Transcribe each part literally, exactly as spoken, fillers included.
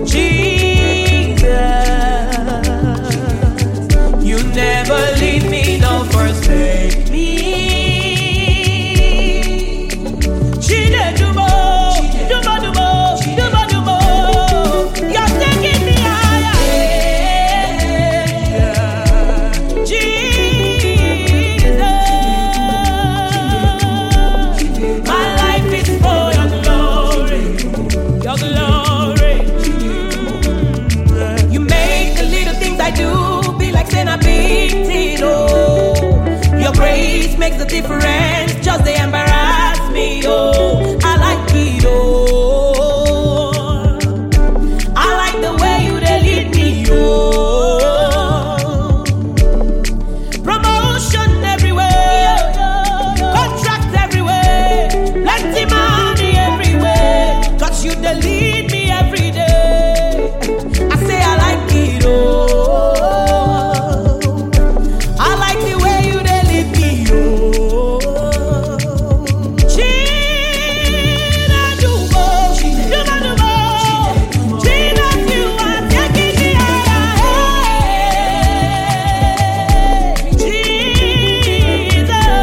Jesus, you never leave me nor forsake me. Chinedumo, dumo dumo, dumo dumo, you're taking me higher. Jesus, my life is for your glory, your glory. You make the little things I do be like saying a big thing. Oh, your grace makes a difference, just they embarrass me. Oh, I like it. Oh, I like the way you they lead me. Oh, promotion everywhere, contract everywhere, plenty money everywhere, 'cause you they lead me every day. I say I like it. Oh, I like the way you they lead me. Oh, China Dumo, Dumo Dumo, Jesus, you are taking me higher. Jesus,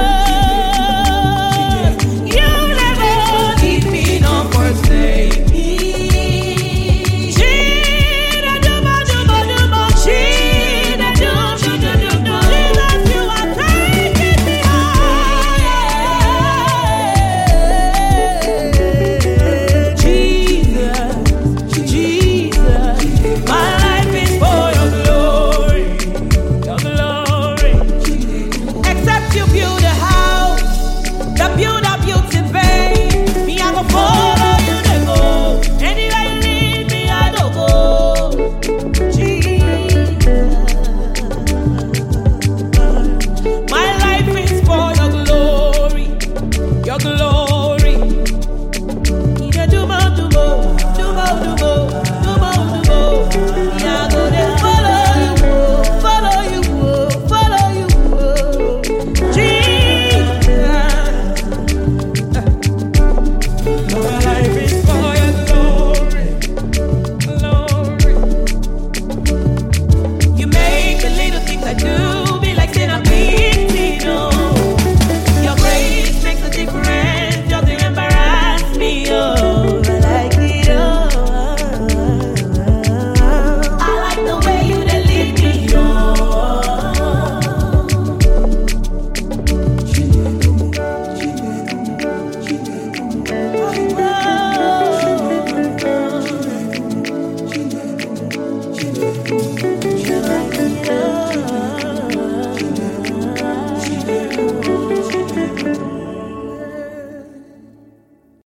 you never leave me nor forsake me. China Dumo, Dumo Dumo, China Dumo, Dumo Dumo, Jesus, you are taking me higher. Jesus, Jesus, my life is for your glory, your glory. Except you build a house, the builder builds in vain. Me, I go follow you, they go. Anywhere you lead me, I don't go. Jesus, my life is for your glory, your glory. Ida dumo dumo, dumo dumo, dumo dumo. Me, I go there follow you, oh, follow you, oh, follow you, oh. Jesus, my life is for your glory, glory. You make the little things I do be like saying a big thing. Oh, your grace makes a difference, just to embarrass me. Oh, I like it. Oh, I like the way you they lead me. Oh, oh, oh.